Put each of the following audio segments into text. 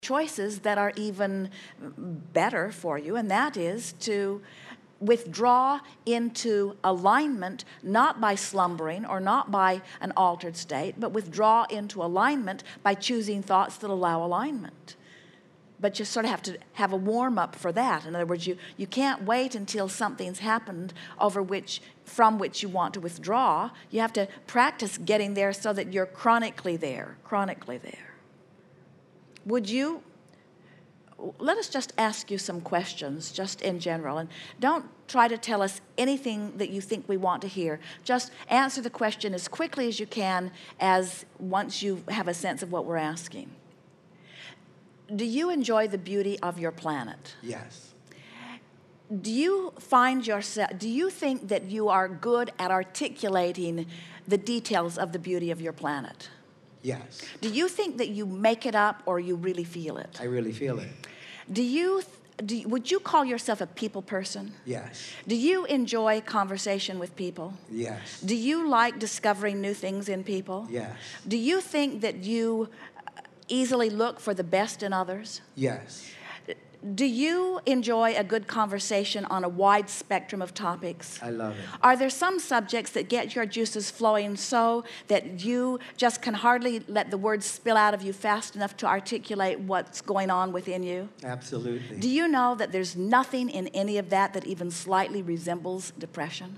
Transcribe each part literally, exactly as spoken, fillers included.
choices that are even better for you, and that is to withdraw into alignment, not by slumbering or not by an altered state, but withdraw into alignment by choosing thoughts that allow alignment. But you sort of have to have a warm-up for that. In other words, you, you can't wait until something's happened over which, from which you want to withdraw. You have to practice getting there so that you're chronically there, chronically there. Would you, let us just ask you some questions, just in general, and don't try to tell us anything that you think we want to hear. Just answer the question as quickly as you can, as once you have a sense of what we're asking. Do you enjoy the beauty of your planet? Yes. Do you find yourself, do you think that you are good at articulating the details of the beauty of your planet? Yes. Do you think that you make it up or you really feel it? I really feel it. Do you, do you, would you call yourself a people person? Yes. Do you enjoy conversation with people? Yes. Do you like discovering new things in people? Yes. Do you think that you easily look for the best in others? Yes. Do you enjoy a good conversation on a wide spectrum of topics? I love it. Are there some subjects that get your juices flowing so that you just can hardly let the words spill out of you fast enough to articulate what's going on within you? Absolutely. Do you know that there's nothing in any of that that even slightly resembles depression?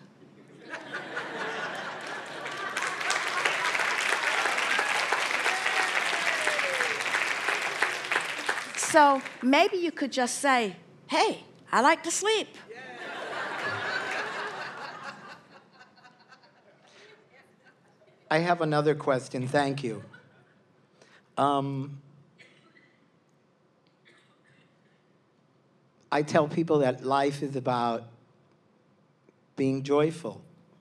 So maybe you could just say, hey, I like to sleep. I have another question. Thank you. Um, I tell people that life is about being joyful.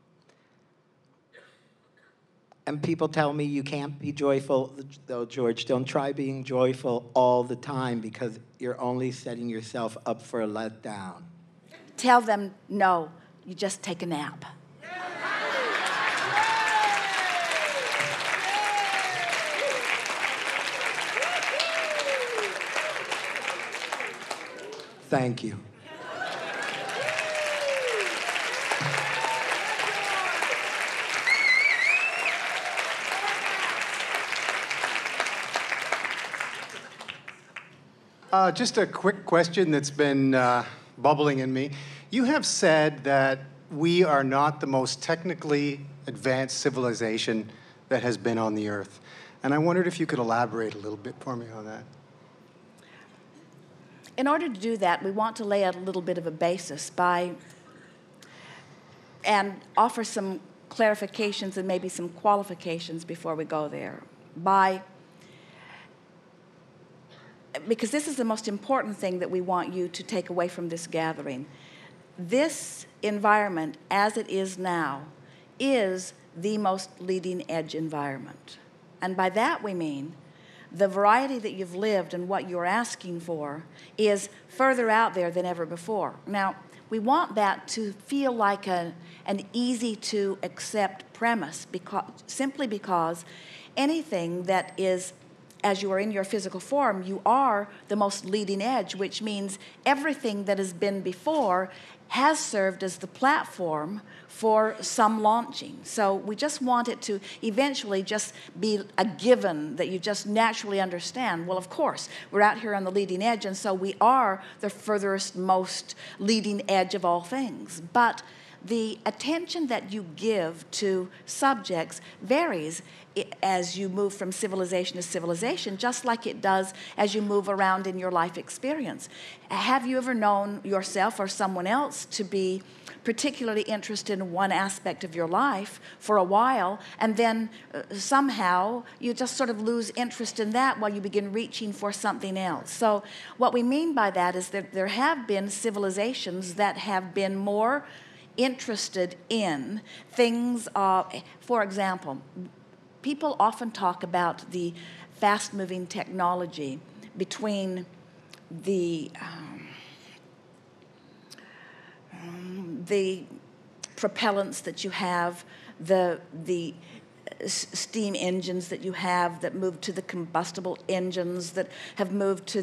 And people tell me you can't be joyful. Though, George, don't try being joyful all the time because you're only setting yourself up for a letdown. Tell them, no, you just take a nap. Thank you. Uh, just a quick question that's been uh, bubbling in me. You have said that we are not the most technically advanced civilization that has been on the earth. And I wondered if you could elaborate a little bit for me on that. In order to do that, we want to lay out a little bit of a basis by and offer some clarifications and maybe some qualifications before we go there. By Because this is the most important thing that we want you to take away from this gathering. This environment, as it is now, is the most leading edge environment. And by that we mean the variety that you've lived and what you're asking for is further out there than ever before. Now, we want that to feel like a, an easy-to-accept premise, because, simply because anything that is, as you are in your physical form, you are the most leading edge, which means everything that has been before has served as the platform for some launching. So we just want it to eventually just be a given that you just naturally understand. Well, of course, we're out here on the leading edge, and so we are the furthest most leading edge of all things. But the attention that you give to subjects varies as you move from civilization to civilization, just like it does as you move around in your life experience. Have you ever known yourself or someone else to be particularly interested in one aspect of your life for a while, and then uh, somehow you just sort of lose interest in that while you begin reaching for something else? So what we mean by that is that there have been civilizations that have been more interested in things, uh, for example, people often talk about the fast-moving technology between the um, um, the propellants that you have, the the s- steam engines that you have that moved to the combustible engines that have moved to